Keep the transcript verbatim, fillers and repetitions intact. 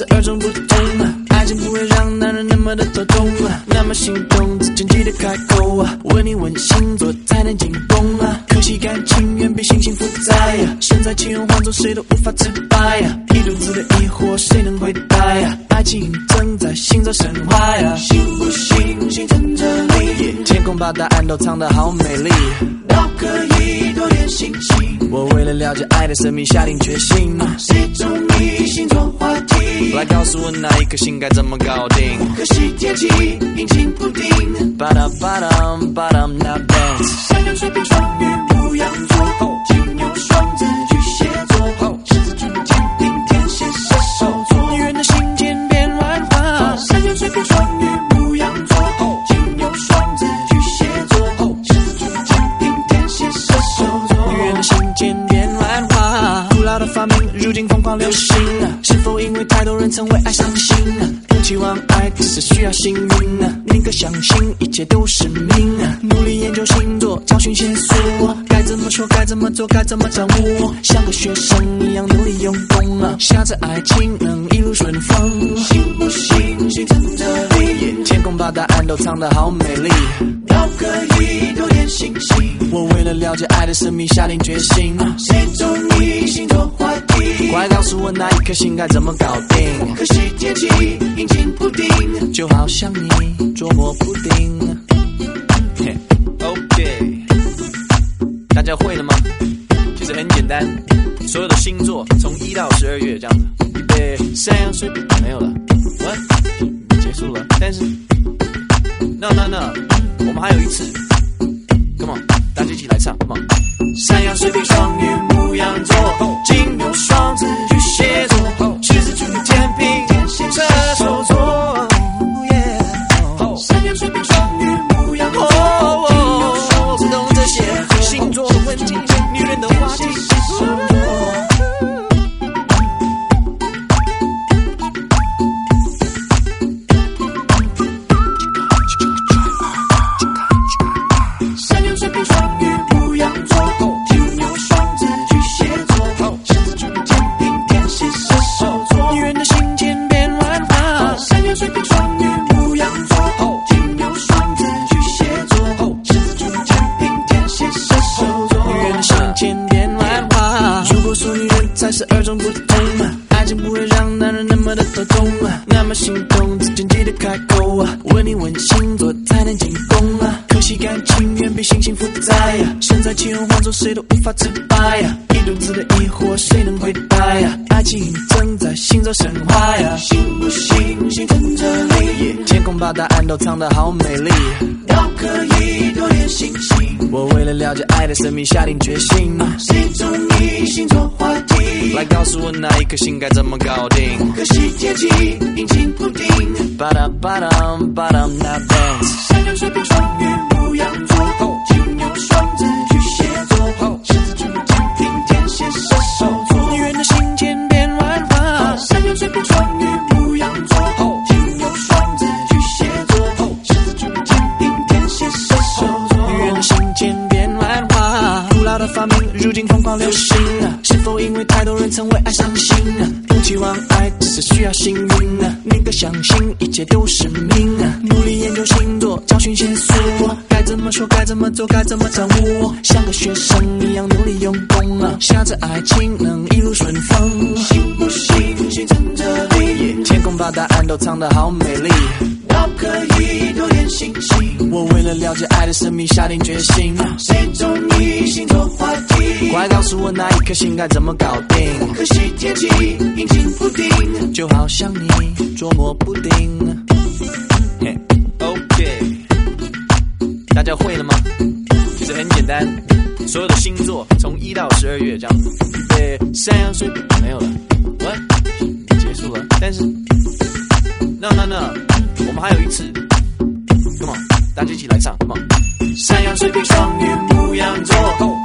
二种不同啊，爱情不会让男人那么的头痛啊，那么心动之前记得开口啊，问你问星座才能进攻啊，可惜感情远比星星负债啊，身在其中换做谁都无法自拔呀，一肚子的疑惑谁能回答呀，爱情正在行走神话呀，信不信星辰这里，天空把答案都藏得好美丽，都可以多点信息，我为了了解爱的神秘下定决心，谁中意星座话题，来告诉我哪一颗星该怎么搞定，可惜天气阴晴不定，巴达巴达巴达那 dance， 山羊水瓶双鱼牧羊座，金牛双子巨蟹座，狮子处女天平天蝎射手座，女人的心渐变万化，山羊水瓶双鱼牧羊座，金牛双子巨蟹座，狮子处女天平天蝎射手座，女人的心渐变万化，古老的发明如今疯狂流行啊，是否因为太多人曾为爱伤心啊，不期望爱只是需要幸运啊，宁可相信一切都是命啊，努力研究星座找寻线索，该怎么说该怎么做该怎么掌握，像个学生一样努力用功啊，下次爱情能一路顺风，信不信星辰这里，天空把答案都藏得好美丽，都可以多点信息，我为了了解爱的神秘下定决心，谁中意星座话题，快告诉我哪一颗星该怎么搞定，可惜天气阴晴不定，就好像你捉摸不定。OK， 大家会了吗？其实很简单，所有的星座从一到十二月这样子，预备山羊水瓶没有了 ，what 结束了，但是 no no no， 我们还有一次 ，come on， 大家一起来唱 ，come on， 山羊水瓶双鱼牧羊座，金牛双子巨蟹座，狮子处女天平天蝎射手座，山羊水瓶双鱼牧羊座，金牛双子懂这些星座问题，女人的话题。山羊水瓶双鱼牧羊座，金牛双子巨蟹座，狮子处女天平天蝎射手座，女人的心渐变万化，山羊水瓶双鱼牧羊座，金牛双子巨蟹座，狮子处女天平天蝎射手座，女人的心渐变万化，如果说女人才是二种不同啊，爱情不会让男人那么的头痛啊，那么心动之前记得开口啊，问你问星座才能进攻啊，可惜感情远比星星负债呀，身在其中换做谁都无法自拔呀，一肚子的疑惑谁能回答呀，爱情正在行走神话呀，信不信星辰这里，天空把答案都藏得好美丽，都可以多点信息，我为了了解爱的神秘下定决心，谁中意星座话题，来告诉我哪一颗星该怎么搞定，可惜天气阴晴不定，巴达巴达巴达那 dance， 山羊水瓶双鱼牧羊座，金牛双子巨蟹座，狮子处女天平天蝎射手座，女人的心渐变万化，山羊水瓶双鱼牧羊座，金牛双子巨蟹座，狮子处女天平天蝎射手座，女人的心渐变万化，古老的发明如今疯狂流行啊，是否因为太多人曾为爱伤心啊，不期望爱只是需要幸运啊，宁可相信一切都是命啊，努力研究星座找寻线索，该怎么说该怎么做该怎么掌握，像个学生一样努力用功啊，下次爱情能一路顺风，信不信星辰这里，天空把答案都藏得好美丽，都可以多点信息，我为了了解爱的神秘下定决心，谁中意星座话题，快告诉我哪一颗星该怎么搞定，可惜天气阴晴不定，就好像你捉摸不定。嘿 OK， 大家会了吗？其实很简单，所有的星座从一到十二月这样子，预备山羊水瓶没有了 ，what 结束了，但是 no no no， 我们还有一次 ，come on， 大家一起来唱 ，come on， 山羊水瓶双鱼牧羊座。